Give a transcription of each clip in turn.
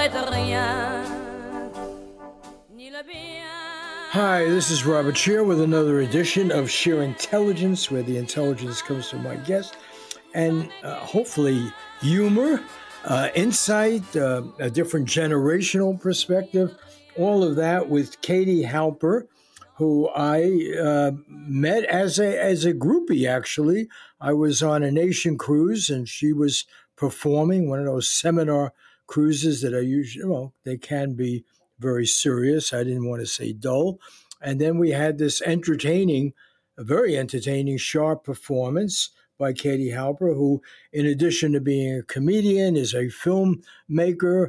regrette rien, ni le bien. Hi, this is Robert Shear with another edition of Shear Intelligence, where the intelligence comes from my guest, and hopefully humor, insight, a different generational perspective, all of that with Katie Halper, who I met as a groupie. Actually, I was on a nation cruise, and she was performing one of those seminar cruises that are usually, well, they can be very serious. I didn't want to say dull. And then we had this a very entertaining, sharp performance by Katie Halper, who, in addition to being a comedian, is a filmmaker.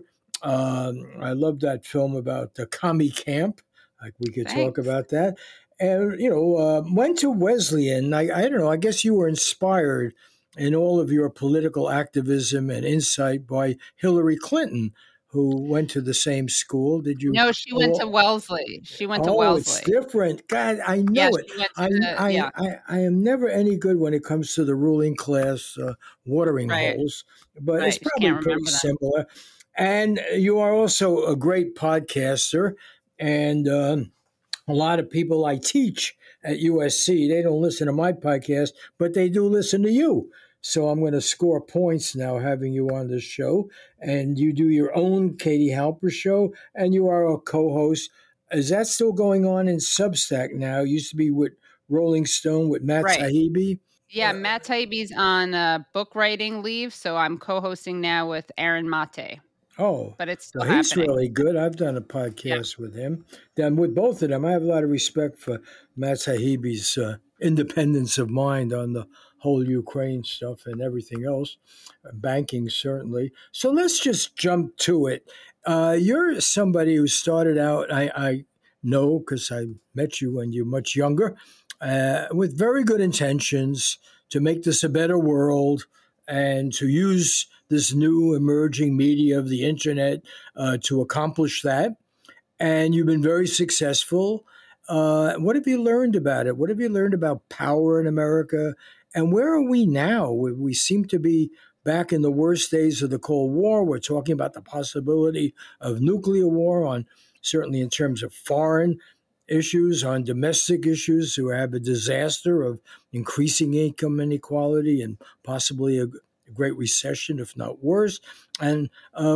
I love that film about the commie camp. Like we could talk Thanks. about that. And, went to Wesleyan. I don't know, I guess you were inspired in all of your political activism and insight by Hillary Clinton, who went to the same school. Did you? No, she went to Wellesley. She went to Oh, Wellesley. it's different. God, I know Yeah, it. she went to I am never any good when it comes to the ruling class watering Right. holes, but Right. it's She probably can't pretty remember that. similar. And you are also a great podcaster, and a lot of people I teach at USC, they don't listen to my podcast, but they do listen to you. So I'm going to score points now having you on this show. And you do your own Katie Halper show, and you are a co-host. Is that still going on in Substack now? It used to be with Rolling Stone with Matt Right. Taibbi. Yeah, Matt Taibbi's on book writing leave, so I'm co-hosting now with Aaron Mate. Oh, But it's still well, he's happening. really good. I've done a podcast with him. Then with both of them, I have a lot of respect for Matt Taibbi's independence of mind on the whole Ukraine stuff and everything else, banking certainly. So let's just jump to it. You're somebody who started out, I know because I met you when you were much younger, with very good intentions to make this a better world and to use this new emerging media of the internet to accomplish that. And you've been very successful. What have you learned about it? What have you learned about power in America? And where are we now? We seem to be back in the worst days of the Cold War. We're talking about the possibility of nuclear war, on certainly in terms of foreign issues, on domestic issues, who have a disaster of increasing income inequality and possibly a great recession, if not worse, and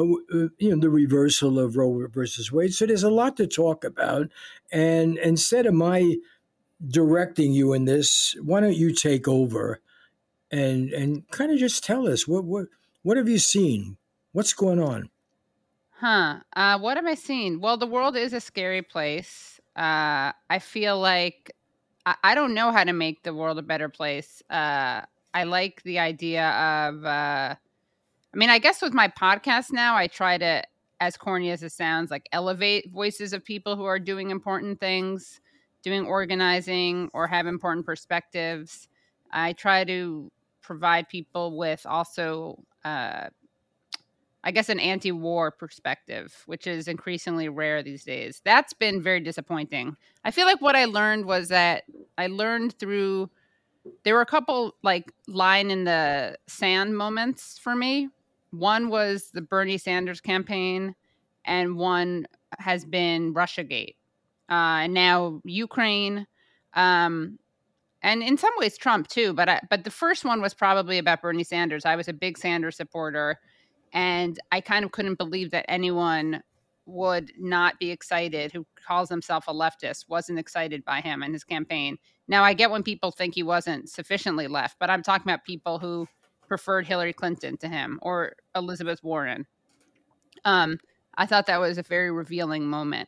the reversal of Roe versus Wade. So there's a lot to talk about. And instead of my directing you in this, why don't you take over and kind of just tell us what have you seen? What's going on? What have I seen? Well, the world is a scary place. I feel like I don't know how to make the world a better place. I like the idea of, I guess with my podcast now, I try to, as corny as it sounds, like elevate voices of people who are doing important things, doing organizing, or have important perspectives. I try to provide people with also, I guess, an anti-war perspective, which is increasingly rare these days. That's been very disappointing. I feel like what I learned was that there were a couple like line in the sand moments for me. One was the Bernie Sanders campaign, and one has been Russiagate, and now Ukraine, and in some ways Trump too. But the first one was probably about Bernie Sanders. I was a big Sanders supporter, and I kind of couldn't believe that anyone would not be excited, who calls himself a leftist, wasn't excited by him and his campaign. Now, I get when people think he wasn't sufficiently left, but I'm talking about people who preferred Hillary Clinton to him or Elizabeth Warren. I thought that was a very revealing moment.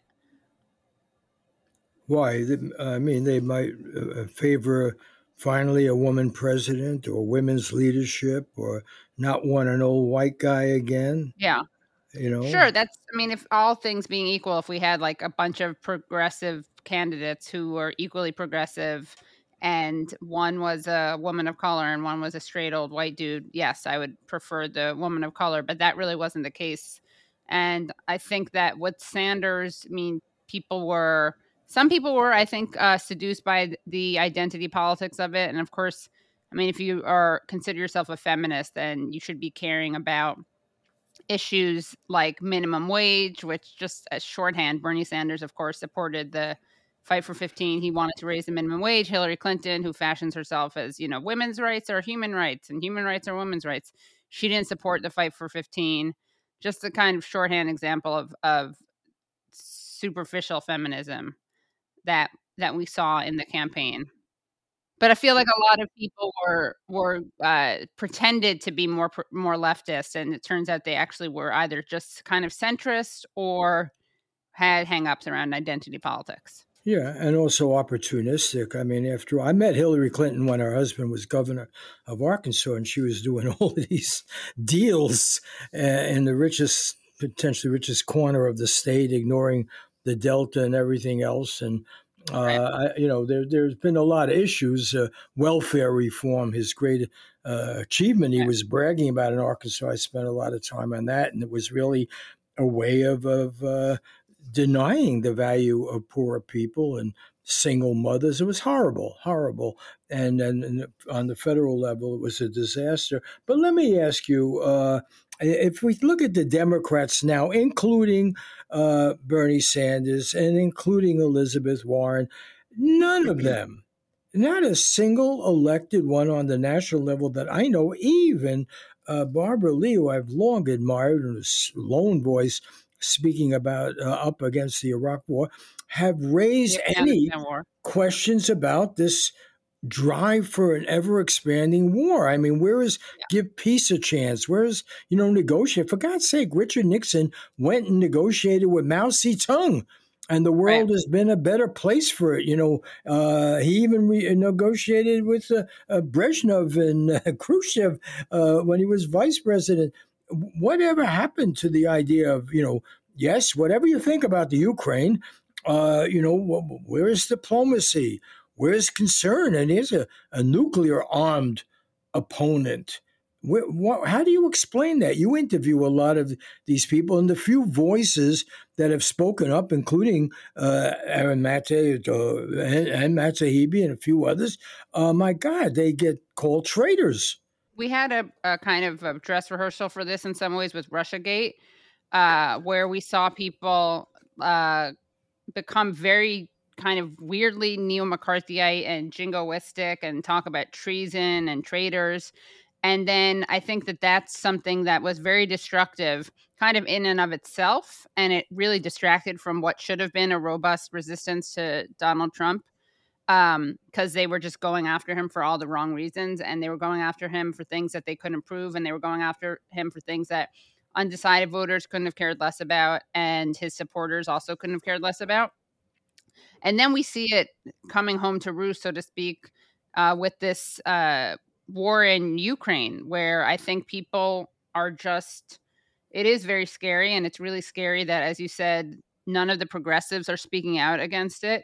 Why? I mean, they might favor finally a woman president or women's leadership, or not want an old white guy again. Yeah. Sure. If all things being equal, if we had like a bunch of progressive candidates who were equally progressive and one was a woman of color and one was a straight old white dude, yes, I would prefer the woman of color, but that really wasn't the case. And I think that with Sanders, some people were, I think, seduced by the identity politics of it. And of course, if you consider yourself a feminist, then you should be caring about issues like minimum wage, which just as shorthand, Bernie Sanders, of course, supported the Fight for 15. He wanted to raise the minimum wage. Hillary Clinton, who fashions herself as, women's rights are human rights and human rights are women's rights, she didn't support the Fight for 15. Just the kind of shorthand example of superficial feminism that we saw in the campaign. But I feel like a lot of people were pretended to be more leftist, and it turns out they actually were either just kind of centrist or had hang-ups around identity politics. Yeah, and also opportunistic. I mean, after I met Hillary Clinton when her husband was governor of Arkansas, and she was doing all of these deals in the potentially richest corner of the state, ignoring the Delta and everything else. And there's been a lot of issues. Welfare reform, his great achievement, he was bragging about in Arkansas. I spent a lot of time on that, and it was really a way of denying the value of poor people and single mothers. It was horrible. And on the federal level, it was a disaster. But let me ask you, if we look at the Democrats now, including Bernie Sanders and including Elizabeth Warren, none of them, not a single elected one on the national level that I know, even Barbara Lee, who I've long admired, in her lone voice, speaking about up against the Iraq War, have raised any questions about this drive for an ever-expanding war. I mean, where is give peace a chance? Where is, negotiate? For God's sake, Richard Nixon went and negotiated with Mao Zedong, and the world has been a better place for it. He even negotiated with Brezhnev and Khrushchev when he was vice president. Whatever happened to the idea of, yes, whatever you think about the Ukraine, where is diplomacy? Where is concern? And here's a nuclear armed opponent. How do you explain that? You interview a lot of these people, and the few voices that have spoken up, including Aaron Mate and Matt Taibbi and a few others, my God, they get called traitors. We had a kind of a dress rehearsal for this in some ways with Russiagate, where we saw people become very kind of weirdly neo-McCarthyite and jingoistic and talk about treason and traitors. And then I think that that's something that was very destructive kind of in and of itself. And it really distracted from what should have been a robust resistance to Donald Trump. Because they were just going after him for all the wrong reasons, and they were going after him for things that they couldn't prove, and they were going after him for things that undecided voters couldn't have cared less about, and his supporters also couldn't have cared less about. And then we see it coming home to roost, so to speak, with this war in Ukraine, where I think people are just, it is very scary, and it's really scary that, as you said, none of the progressives are speaking out against it.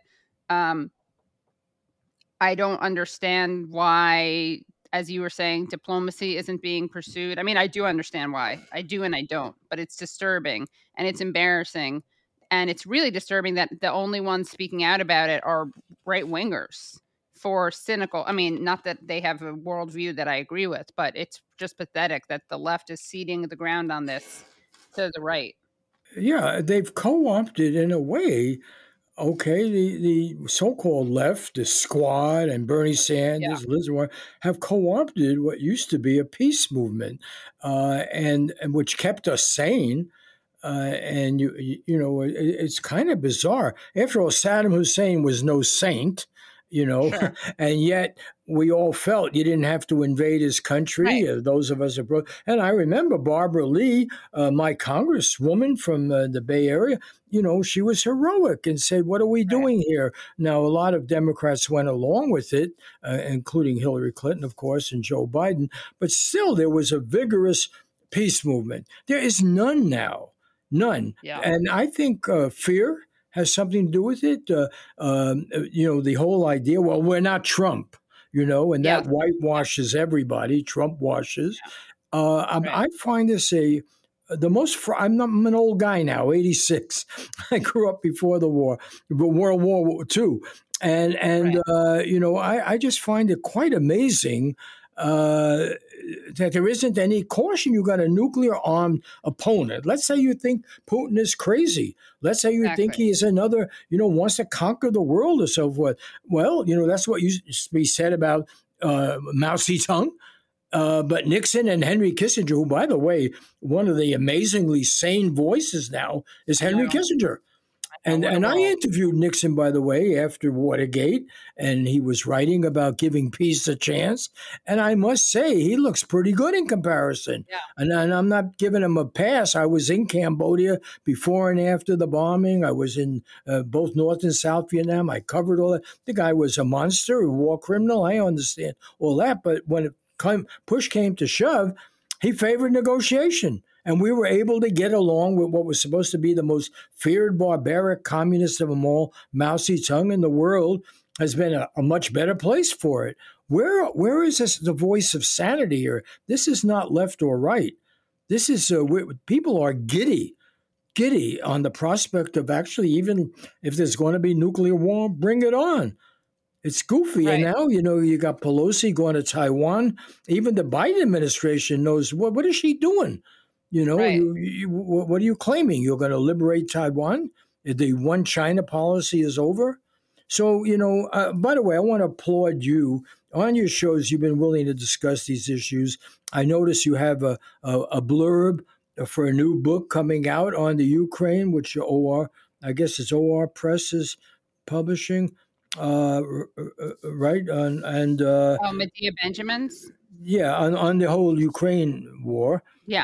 I don't understand why, as you were saying, diplomacy isn't being pursued. I mean, I do understand why. I do and I don't, but it's disturbing and it's embarrassing. And it's really disturbing that the only ones speaking out about it are right-wingers for cynical. I mean, not that they have a worldview that I agree with, but it's just pathetic that the left is ceding the ground on this to the right. Yeah, they've co-opted in a way. Okay, the so-called left, the Squad, and Bernie Sanders, Liz Warren, have co-opted what used to be a peace movement, and which kept us sane. And it's kind of bizarre. After all, Saddam Hussein was no saint, Sure. And yet we all felt you didn't have to invade his country. Right. Those of us abroad. And I remember Barbara Lee, my congresswoman from the Bay Area, she was heroic and said, what are we doing here? Now, a lot of Democrats went along with it, including Hillary Clinton, of course, and Joe Biden. But still, there was a vigorous peace movement. There is none now. None. Yeah. And I think fear has something to do with it. The whole idea, well, we're not Trump, and that whitewashes everybody. Trump washes. I find this I'm an old guy now, 86. I grew up before the war, but World War II. And I just find it quite amazing that there isn't any caution. You got a nuclear armed opponent. Let's say you think Putin is crazy. Let's say you think Exactly. he is another, wants to conquer the world or so forth. Well, that's what used to be said about Mao Zedong. But Nixon and Henry Kissinger, who, by the way, one of the amazingly sane voices now is I Henry know. Kissinger. And What a and I world. interviewed Nixon, by the way, after Watergate, and he was writing about giving peace a chance. And I must say, he looks pretty good in comparison. Yeah. And I'm not giving him a pass. I was in Cambodia before and after the bombing. I was in both North and South Vietnam. I covered all that. The guy was a monster, a war criminal. I understand all that. But when push came to shove, he favored negotiation. And we were able to get along with what was supposed to be the most feared barbaric communist of them all, Mao Zedong, and the world has been a much better place for it. Where is this, the voice of sanity here? This is not left or right. This is people are giddy on the prospect of actually, even if there's going to be nuclear war, bring it on. It's goofy. And Right. now, you got Pelosi going to Taiwan. Even the Biden administration knows what is she doing? Right. What are you claiming? You're going to liberate Taiwan? The one China policy is over? So, by the way, I want to applaud you. On your shows, you've been willing to discuss these issues. I notice you have a blurb for a new book coming out on the Ukraine, which I guess it's OR Press is publishing, right? Medea Benjamins. Yeah, on the whole Ukraine war. Yeah.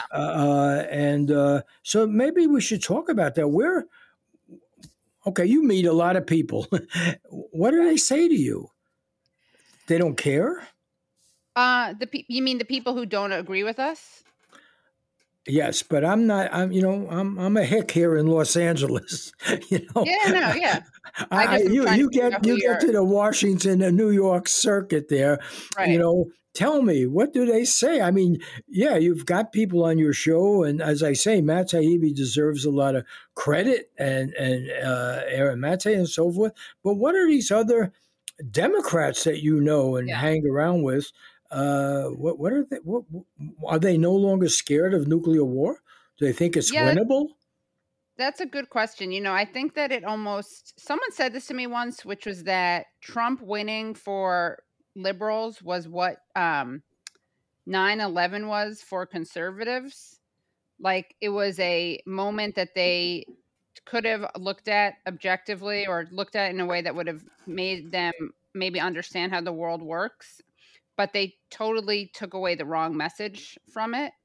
So maybe we should talk about that. Okay, you meet a lot of people. What do they say to you? They don't care? You mean the people who don't agree with us? Yes, but I'm not. I'm a hick here in Los Angeles. Yeah, no, yeah. You get to the Washington and New York circuit there. Right. Tell me, what do they say? I mean, yeah, you've got people on your show, and as I say, Matt Taibbi deserves a lot of credit, and Aaron Matt and so forth. But what are these other Democrats that you know and hang around with? What are they? What are they no longer scared of nuclear war? Do they think it's winnable? That's a good question. I think that someone said this to me once, which was that Trump winning for liberals was what 9/11 was for conservatives. Like, it was a moment that they could have looked at objectively, or looked at in a way that would have made them maybe understand how the world works, but they totally took away the wrong message from it.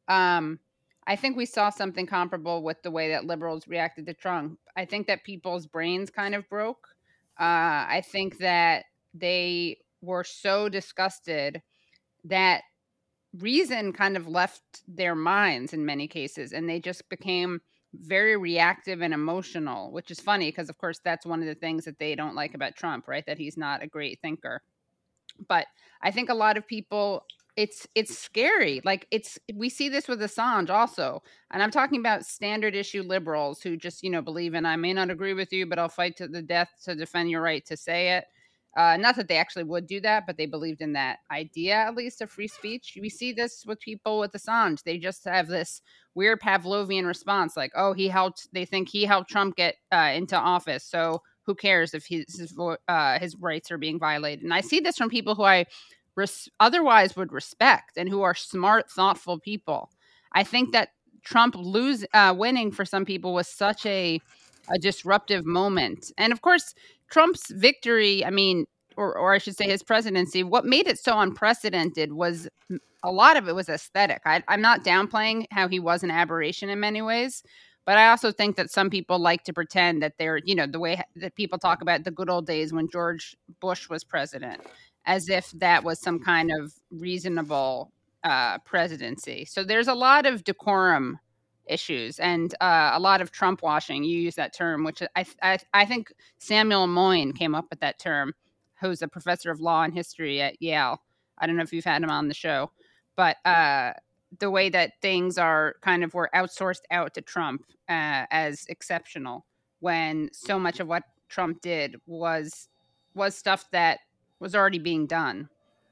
I think we saw something comparable with the way that liberals reacted to Trump. I think that people's brains kind of broke. I think that they were so disgusted that reason kind of left their minds in many cases, and they just became very reactive and emotional, which is funny because, of course, that's one of the things that they don't like about Trump, right? That he's not a great thinker. But I think a lot of people, it's scary. Like, we see this with Assange also. And I'm talking about standard issue liberals who just, believe in, I may not agree with you, but I'll fight to the death to defend your right to say it. Not that they actually would do that, but they believed in that idea, at least, of free speech. We see this with people with Assange. They just have this weird Pavlovian response, like, oh, they think he helped Trump get into office. So who cares if his rights are being violated? And I see this from people who I otherwise would respect and who are smart, thoughtful people. I think that Trump winning for some people was such a disruptive moment. And of course, Trump's victory, or I should say his presidency, what made it so unprecedented was a lot of it was aesthetic. I'm not downplaying how he was an aberration in many ways, but I also think that some people like to pretend that they're, the way that people talk about the good old days when George Bush was president, as if that was some kind of reasonable presidency. So there's a lot of decorum issues and a lot of Trump washing. You use that term, which I think Samuel Moyn came up with that term, who's a professor of law and history at Yale. I don't know if you've had him on the show, but the way that things were outsourced out to Trump as exceptional, when so much of what Trump did was stuff that was already being done.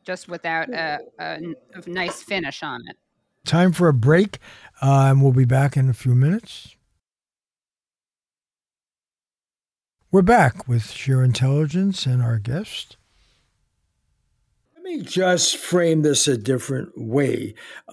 just without a nice finish on it. Time for a break, and we'll be back in a few minutes. We're back with Sheer Intelligence and our guest. Let me just frame this a different way.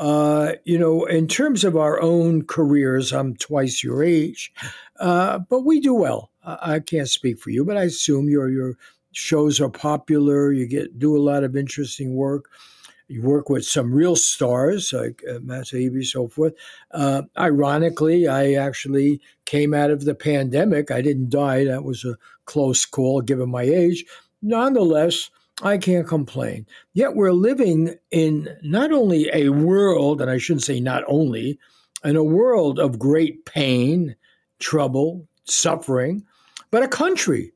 In terms of our own careers, I'm twice your age, but we do well. I can't speak for you, but I assume your shows are popular. You do a lot of interesting work. You work with some real stars like Matt Taibbi, so forth. Ironically, I actually came out of the pandemic. I didn't die. That was a close call given my age. Nonetheless, I can't complain. Yet we're living in not only a world, and I shouldn't say not only, in a world of great pain, trouble, suffering, but a country,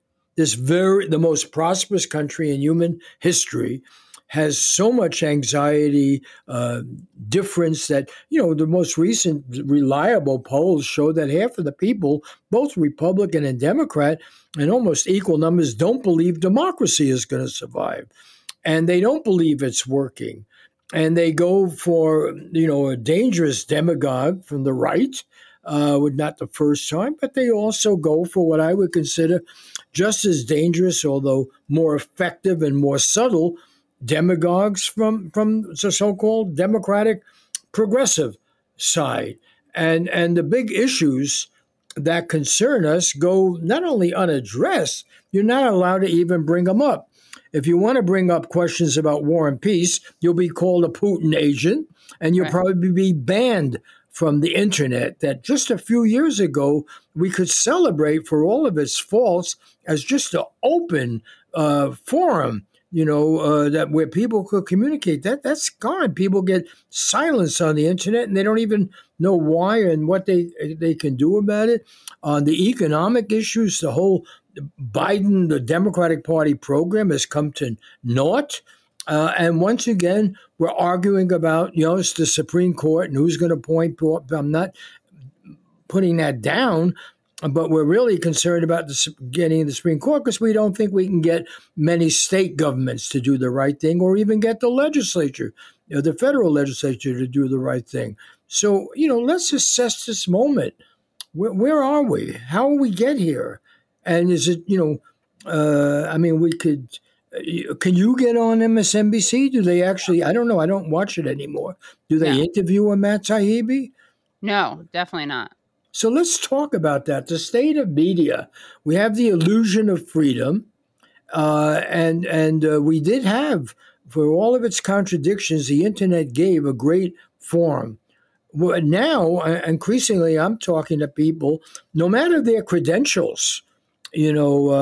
the most prosperous country in human history, has so much anxiety, difference that, the most recent reliable polls show that half of the people, both Republican and Democrat, in almost equal numbers, don't believe democracy is going to survive. And they don't believe it's working. And they go for, a dangerous demagogue from the right, not the first time, but they also go for what I would consider just as dangerous, although more effective and more subtle, demagogues from the so-called Democratic progressive side. And the big issues that concern us go not only unaddressed, you're not allowed to even bring them up. If you want to bring up questions about war and peace, you'll be called a Putin agent, and you'll probably be banned from the internet. That just a few years ago, we could celebrate for all of its faults as just an open forum, that where people could communicate. That's gone. People get silenced on the internet, and they don't even know why and what they can do about it. On the economic issues, the whole the Democratic Party program has come to naught. And once again, we're arguing about, it's the Supreme Court and who's going to appoint. I'm not putting that down, but we're really concerned about getting the Supreme Court because we don't think we can get many state governments to do the right thing, or even get the legislature, the federal legislature, to do the right thing. So, let's assess this moment. Where are we? How will we get here? And is it, we could. Can you get on MSNBC? Do they actually? I don't know. I don't watch it anymore. Do they interview a Matt Taibbi? No, definitely not. So let's talk about that. The state of media. We have the illusion of freedom, and we did have, for all of its contradictions, the internet gave a great forum. Well, now, increasingly, I'm talking to people, no matter their credentials, they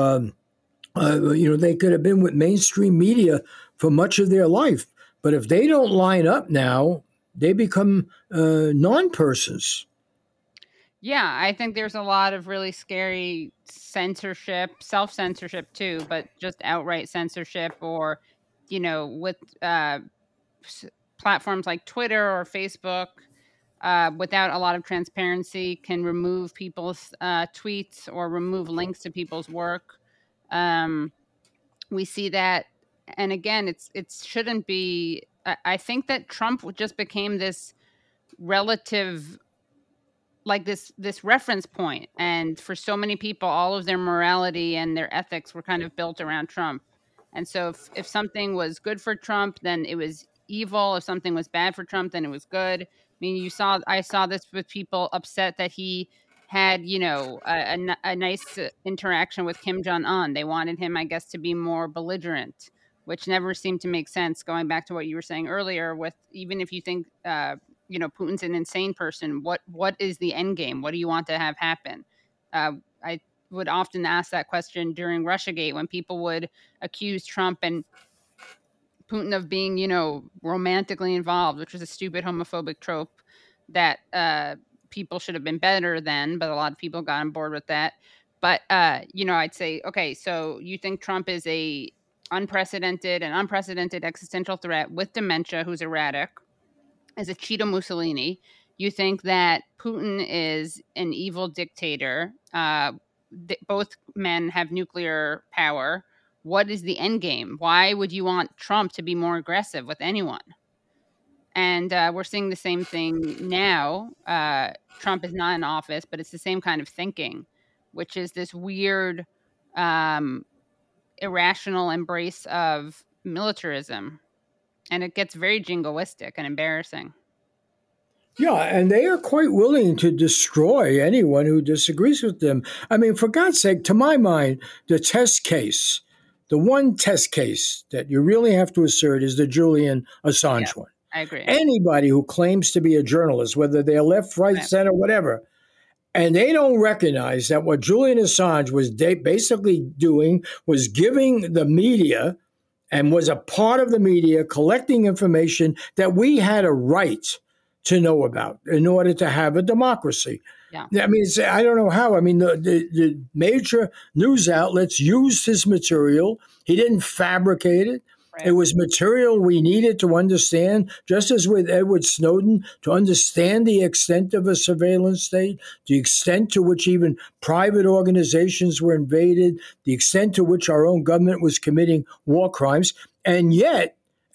could have been with mainstream media for much of their life. But if they don't line up now, they become non-persons. Yeah, I think there's a lot of really scary censorship, self-censorship too, but just outright censorship, or, with platforms like Twitter or Facebook, without a lot of transparency, can remove people's tweets or remove links to people's work. We see that, and again, it shouldn't be. I think that Trump just became this relative, like this reference point, and for so many people, all of their morality and their ethics were kind of built around Trump. And so, if something was good for Trump, then it was evil. If something was bad for Trump, then it was good. I mean, I saw this with people upset that he had, a nice interaction with Kim Jong-un. They wanted him, I guess, to be more belligerent, which never seemed to make sense. Going back to what you were saying earlier, with even if you think, Putin's an insane person, what is the end game? What do you want to have happen? I would often ask that question during Russiagate, when people would accuse Trump and Putin of being, romantically involved, which was a stupid homophobic trope that people should have been better than, but a lot of people got on board with that. But, I'd say, okay, so you think Trump is an unprecedented existential threat with dementia, who's erratic, as a Cheeto Mussolini. You think that Putin is an evil dictator. Both men have nuclear power. what is the end game? Why would you want Trump to be more aggressive with anyone? And we're seeing the same thing now. Trump is not in office, but it's the same kind of thinking, which is this weird, irrational embrace of militarism. And it gets very jingoistic and embarrassing. Yeah, and they are quite willing to destroy anyone who disagrees with them. I mean, for God's sake, to my mind, the one test case that you really have to assert is the Julian Assange one. I agree. Anybody who claims to be a journalist, whether they're left, right, center, whatever, and they don't recognize that what Julian Assange was basically doing was giving the media and was a part of the media collecting information that we had a right to know about in order to have a democracy. Yeah. I mean, I don't know how. I mean, the major news outlets used his material. He didn't fabricate it. Right. It was material we needed to understand, just as with Edward Snowden, to understand the extent of a surveillance state, the extent to which even private organizations were invaded, the extent to which our own government was committing war crimes. And yet,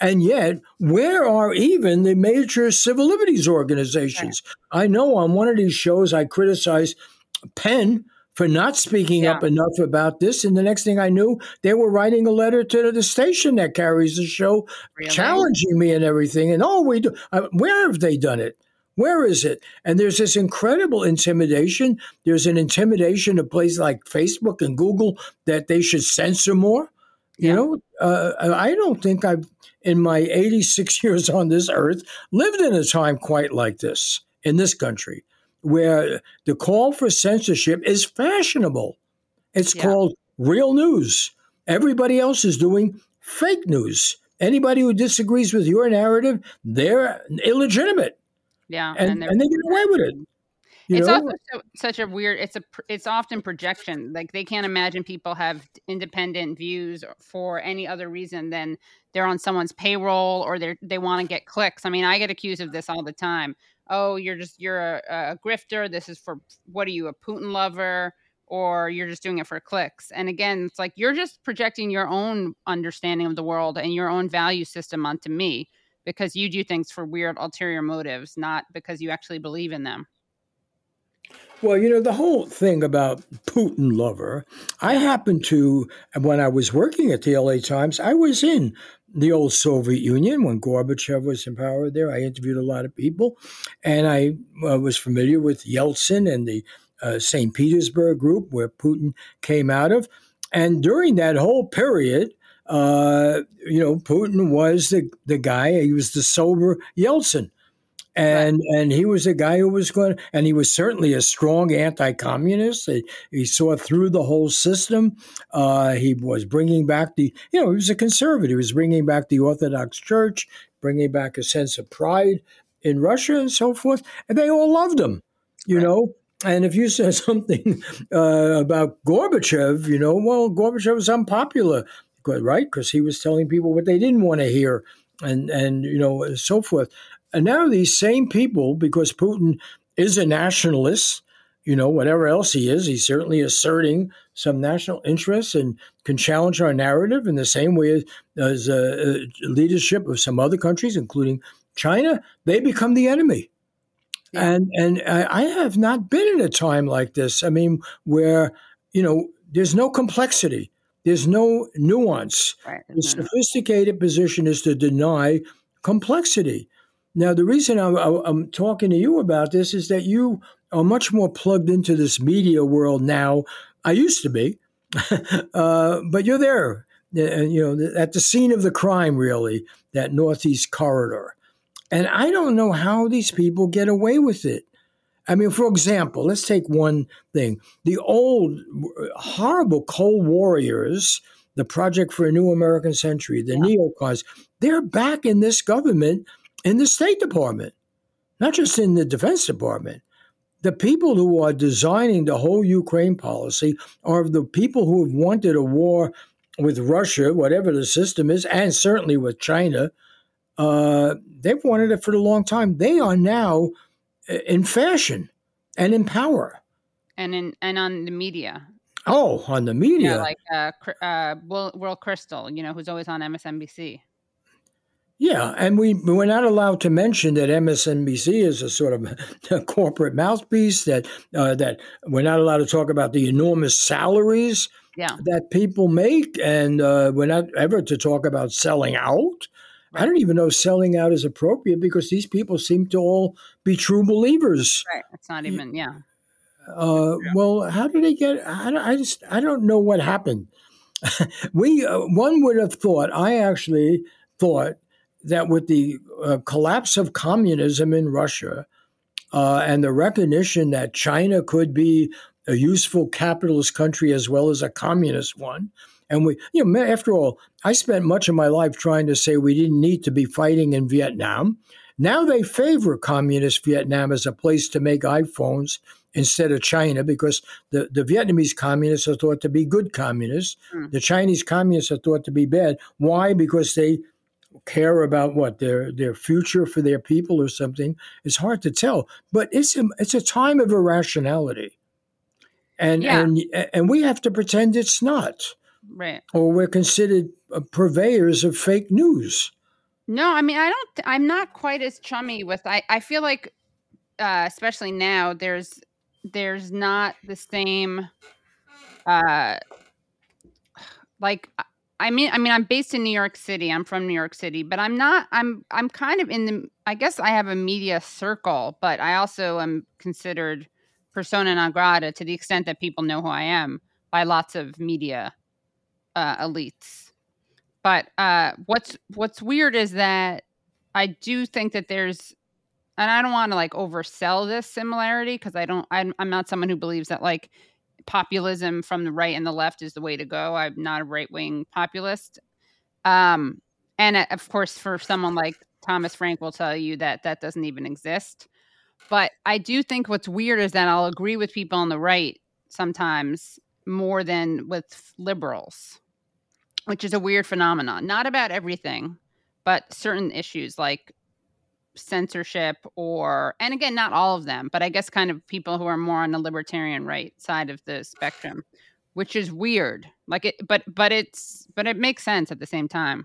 where are even the major civil liberties organizations? Right. I know on one of these shows I criticized Penn for not speaking up enough about this. And the next thing I knew, they were writing a letter to the station that carries the show, challenging me and everything. And where have they done it? Where is it? And there's this incredible intimidation. There's an intimidation of places like Facebook and Google that they should censor more. You know, I don't think I've, in my 86 years on this earth, lived in a time quite like this in this country, where the call for censorship is fashionable. It's called real news. Everybody else is doing fake news. Anybody who disagrees with your narrative, they're illegitimate. Yeah, and they get away with it. It's also such a weird. It's often projection. Like, they can't imagine people have independent views for any other reason than they're on someone's payroll or they want to get clicks. I mean, I get accused of this all the time. Oh, you're a grifter. This is for, what are you, a Putin lover? Or you're just doing it for clicks. And again, it's like you're just projecting your own understanding of the world and your own value system onto me because you do things for weird ulterior motives, not because you actually believe in them. Well, the whole thing about Putin lover, I happened to, when I was working at the LA Times, I was in the old Soviet Union when Gorbachev was in power there. I interviewed a lot of people, and I was familiar with Yeltsin and the St. Petersburg group where Putin came out of. And during that whole period, Putin was the guy, he was the sober Yeltsin. And he was a guy who was and he was certainly a strong anti-communist. He saw through the whole system. He was bringing back he was a conservative. He was bringing back the Orthodox Church, bringing back a sense of pride in Russia and so forth. And they all loved him, you know. And if you said something about Gorbachev, Gorbachev was unpopular, right? Because he was telling people what they didn't want to hear and so forth. And now these same people, because Putin is a nationalist, whatever else he is, he's certainly asserting some national interests and can challenge our narrative in the same way as leadership of some other countries, including China. They become the enemy. Yeah. And I have not been in a time like this. I mean, where, there's no complexity. There's no nuance. Right. The sophisticated position is to deny complexity. Now, the reason I'm talking to you about this is that you are much more plugged into this media world now. I used to be, but you're there, at the scene of the crime, really, that Northeast corridor. And I don't know how these people get away with it. I mean, for example, let's take one thing. The old, horrible Cold Warriors, the Project for a New American Century, the neocons, they're back in this government, in the State Department, not just in the Defense Department. The people who are designing the whole Ukraine policy are the people who have wanted a war with Russia, whatever the system is, and certainly with China. They've wanted it for a long time. They are now in fashion and in power. And on the media. Oh, on the Yeah, media. like Will Crystal, who's always on MSNBC. Yeah, and we're not allowed to mention that MSNBC is a sort of a corporate mouthpiece. That we're not allowed to talk about the enormous salaries Yeah, that people make, and we're not ever to talk about selling out. I right, don't even know if selling out is appropriate because these people seem to all be true believers. right. It's not even, yeah. Well, how did they get? I don't know what happened. One would have thought. I actually thought that with the collapse of communism in Russia and the recognition that China could be a useful capitalist country as well as a communist one. And after all, I spent much of my life trying to say we didn't need to be fighting in Vietnam. Now they favor communist Vietnam as a place to make iPhones instead of China because the Vietnamese communists are thought to be good communists. Mm. The Chinese communists are thought to be bad. Why? Because they care about what their future for their people or something. It's hard to tell, but it's a time of irrationality, and Yeah, and we have to pretend it's not, right. or we're considered purveyors of fake news. No, I mean, I'm not quite as chummy with. I feel like, especially now, there's not the same. Uh, like, I'm based in New York City. I'm from New York City, but I'm not. I'm kind of in the. I guess I have a media circle, but I also am considered persona non grata to the extent that people know who I am by lots of media elites. But what's weird is that I do think that there's, and I don't want to like oversell this similarity because I'm not someone who believes that like populism from the right and the left is the way to go. I'm not a right wing populist. And of course, for someone like Thomas Frank will tell you that that doesn't even exist. But I do think what's weird is that I'll agree with people on the right sometimes more than with liberals, which is a weird phenomenon. Not about everything, but certain issues like censorship and again, not all of them, but I guess kind of people who are more on the libertarian right side of the spectrum, which is weird. Like but it makes sense at the same time.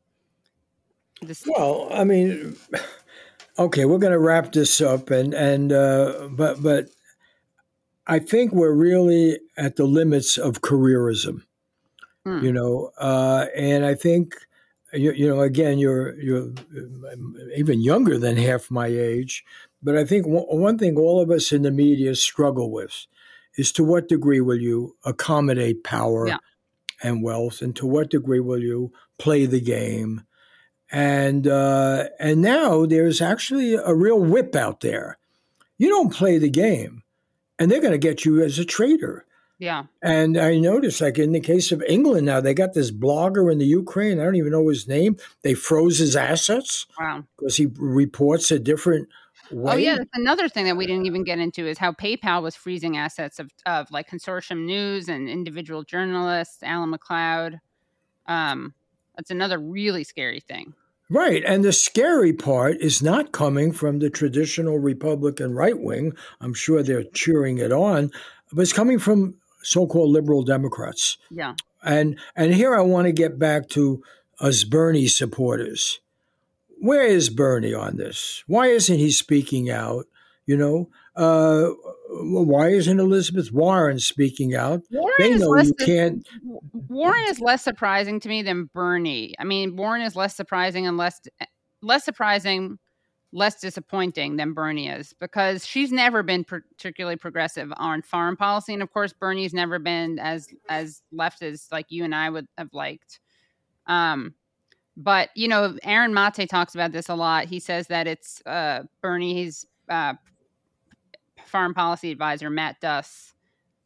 Well, I mean, okay, we're going to wrap this up, but I think we're really at the limits of careerism. Hmm. And I think again, you're even younger than half my age, but I think one thing all of us in the media struggle with is to what degree will you accommodate power Yeah. and wealth, and to what degree will you play the game? And now there's actually a real whip out there. You don't play the game, and they're going to get you as a traitor. Yeah. And I noticed, like in the case of England now, they got this blogger in the Ukraine. I don't even know his name. They froze his assets Wow. because he reports a different way. Oh yeah, that's another thing that we didn't even get into is how PayPal was freezing assets of like Consortium News and individual journalists, Alan McLeod. That's another really scary thing. Right. And the scary part is not coming from the traditional Republican right wing. I'm sure they're cheering it on, but it's coming from so-called liberal Democrats. Yeah. And here I want to get back to us Bernie supporters. Where is Bernie on this? Why isn't he speaking out? Why isn't Elizabeth Warren speaking out? They know you can't. Warren is less surprising to me than Bernie. I mean, Warren is less surprising and less surprising, less disappointing than Bernie is because she's never been particularly progressive on foreign policy, and of course, Bernie's never been as left as like you and I would have liked. But Aaron Mate talks about this a lot. He says that it's Bernie's foreign policy advisor Matt Duss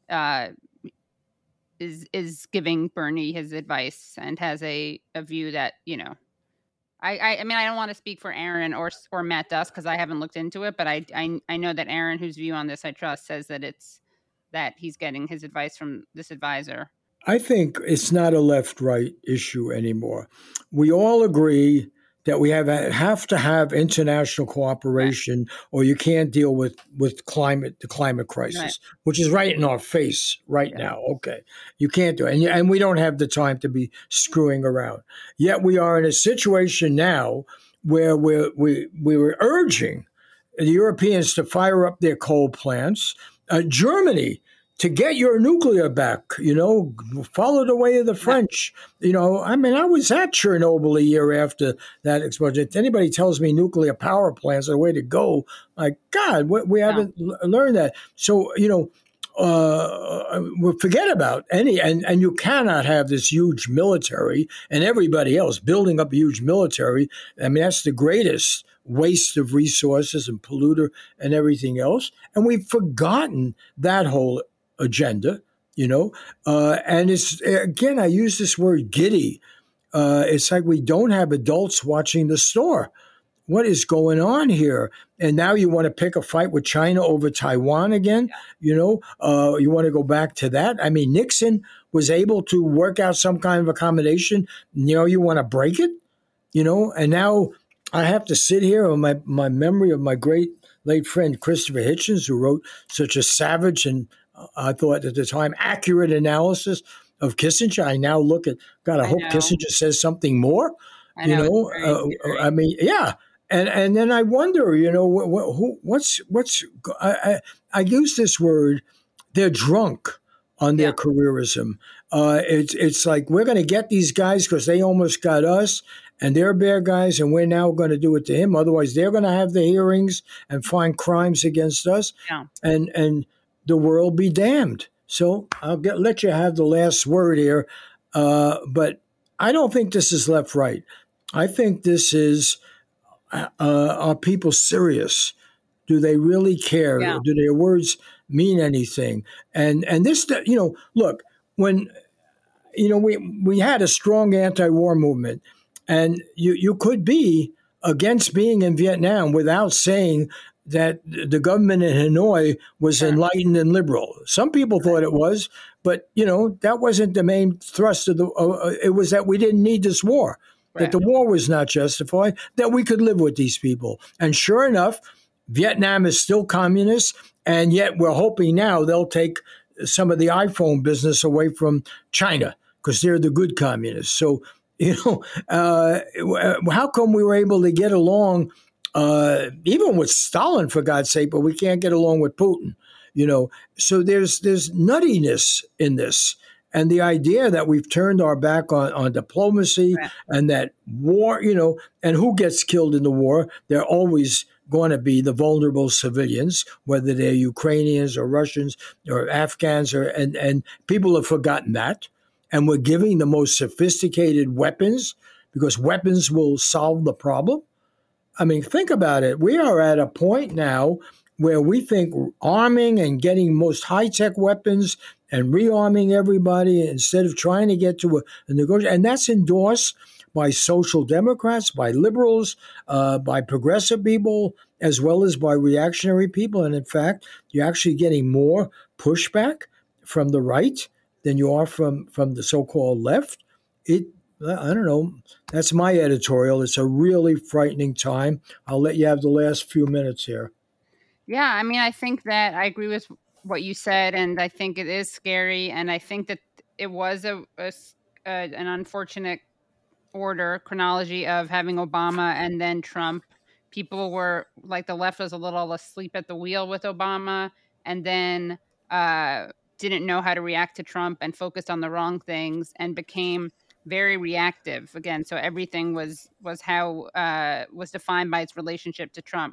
is giving Bernie his advice and has a view that I mean I don't want to speak for Aaron or Matt Duss because I haven't looked into it, but I know that Aaron, whose view on this I trust, says that he's getting his advice from this advisor. I think it's not a left-right issue anymore. We all agree that we have to have international cooperation, or you can't deal with the climate crisis, which is right in our face right now. Okay, you can't do it, and we don't have the time to be screwing around. Yet we are in a situation now where we were urging the Europeans to fire up their coal plants. Germany, to get your nuclear back, follow the way of the French. I mean, I was at Chernobyl a year after that explosion. If anybody tells me nuclear power plants are the way to go, my God, we haven't learned that. So, forget about any, and you cannot have this huge military and everybody else building up a huge military. I mean, that's the greatest waste of resources and polluter and everything else. And we've forgotten that whole agenda, and it's, again, I use this word giddy. It's like we don't have adults watching the store. What is going on here? And now you want to pick a fight with China over Taiwan again? You want to go back to that? I mean, Nixon was able to work out some kind of accommodation. You want to break it? And now I have to sit here on my memory of my great late friend Christopher Hitchens, who wrote such a savage and I thought at the time accurate analysis of Kissinger. I now look at, God, I hope Kissinger says something more. I mean, yeah. And then I wonder, I use this word, they're drunk on their careerism. It's like, we're going to get these guys because they almost got us and they're bad guys, and we're now going to do it to him. Otherwise, they're going to have the hearings and find crimes against us, and the world be damned. So I'll let you have the last word here, but I don't think this is left-right. I think this is, are people serious? Do they really care? Yeah. Do their words mean anything? And this, look, when, we had a strong anti-war movement, and you could be against being in Vietnam without saying that the government in Hanoi was enlightened and liberal. Some people thought it was, but, that wasn't the main thrust of it was that we didn't need this war, that the war was not justified, that we could live with these people. And sure enough, Vietnam is still communist, and yet we're hoping now they'll take some of the iPhone business away from China because they're the good communists. So, how come we were able to get along even with Stalin, for God's sake, but we can't get along with Putin? So there's nuttiness in this. And the idea that we've turned our back on diplomacy and that war, and who gets killed in the war, they're always going to be the vulnerable civilians, whether they're Ukrainians or Russians or Afghans, and people have forgotten that. And we're giving the most sophisticated weapons because weapons will solve the problem. I mean, think about it. We are at a point now where we think arming and getting most high-tech weapons and rearming everybody instead of trying to get to a negotiation. And that's endorsed by social democrats, by liberals, by progressive people, as well as by reactionary people. And in fact, you're actually getting more pushback from the right than you are from the so-called left. I don't know. That's my editorial. It's a really frightening time. I'll let you have the last few minutes here. Yeah, I mean, I think that I agree with what you said, and I think it is scary, and I think that it was an unfortunate chronology of having Obama and then Trump. People were, like, the left was a little asleep at the wheel with Obama, and then didn't know how to react to Trump and focused on the wrong things and became very reactive again. So everything was defined by its relationship to Trump.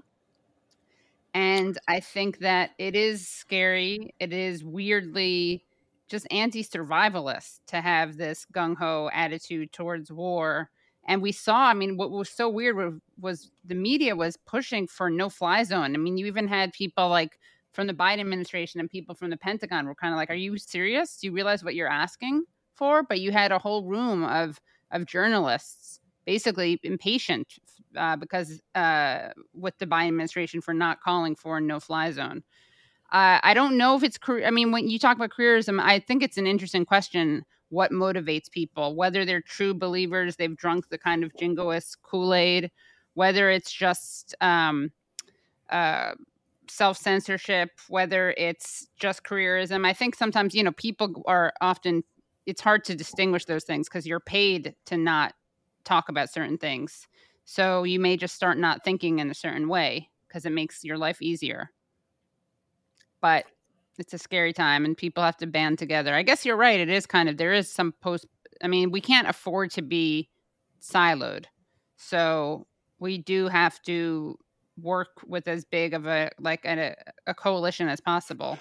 And I think that it is scary. It is weirdly just anti-survivalist to have this gung-ho attitude towards war. And we saw, I mean, what was so weird was the media was pushing for no-fly zone. I mean, you even had people like from the Biden administration and people from the Pentagon were kind of like, are you serious? Do you realize what you're asking for? But you had a whole room of journalists basically impatient because with the Biden administration for not calling for a no-fly zone. I don't know if it's career. I mean, when you talk about careerism, I think it's an interesting question. what motivates people, whether they're true believers, they've drunk the kind of jingoist Kool-Aid, whether it's just self-censorship, whether it's just careerism. I think sometimes, people are often, it's hard to distinguish those things because you're paid to not talk about certain things. So you may just start not thinking in a certain way because it makes your life easier. But it's a scary time and people have to band together. I guess you're right. It is there is some we can't afford to be siloed. So we do have to work with as big of a coalition as possible.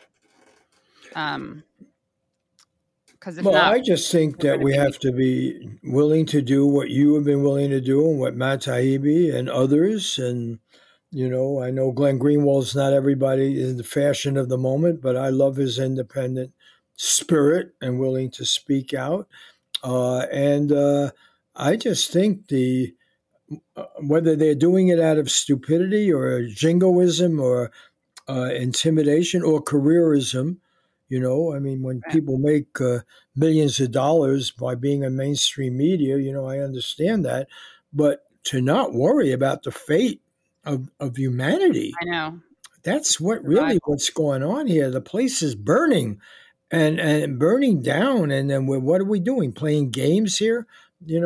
Because I just think that we have to be willing to do what you have been willing to do and what Matt Taibbi and others. And, I know Glenn Greenwald's not everybody in the fashion of the moment, but I love his independent spirit and willing to speak out. And I just think whether they're doing it out of stupidity or jingoism or intimidation or careerism, when people make millions of dollars by being in mainstream media, I understand that. But to not worry about the fate of humanity, I know. That's what's going on here. The place is burning and burning down. And then what are we doing? Playing games here? I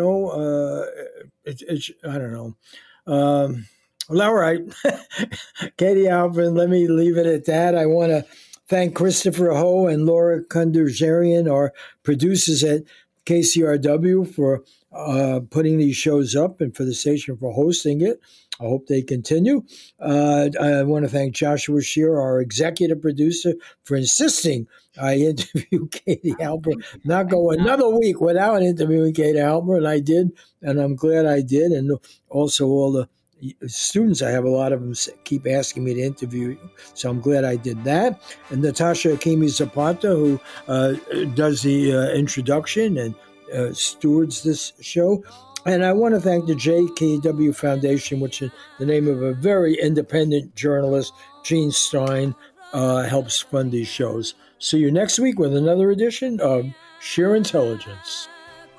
don't know. Well, all right. Katie Halpern, let me leave it at that. I want to thank Christopher Ho and Laura Kunduzarian, our producers at KCRW, for putting these shows up and for the station for hosting it. I hope they continue. I want to thank Joshua Shear, our executive producer, for insisting I interview Katie Halpern. Not go another week without interviewing Katie Halpern, and I did, and I'm glad I did. And also all the students, I have a lot of them keep asking me to interview you, so I'm glad I did that. And Natasha Hakimi Zapata, who does the introduction and stewards this show. And I want to thank the JKW Foundation, which is the name of a very independent journalist, Gene Stein, helps fund these shows. See you next week with another edition of Sheer Intelligence.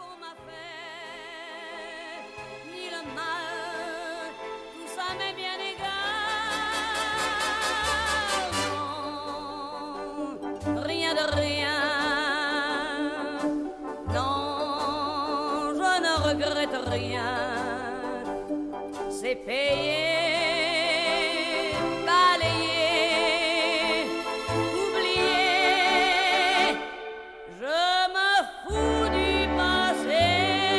C'est payer, balayer, oublier. Je me fous du passé.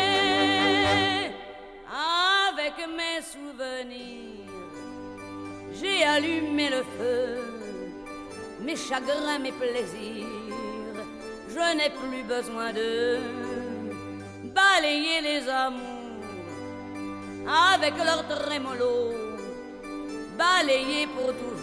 Avec mes souvenirs, j'ai allumé le feu. Mes chagrins, mes plaisirs, je n'ai plus besoin de balayer les amours avec leur trémolo, balayer pour toujours.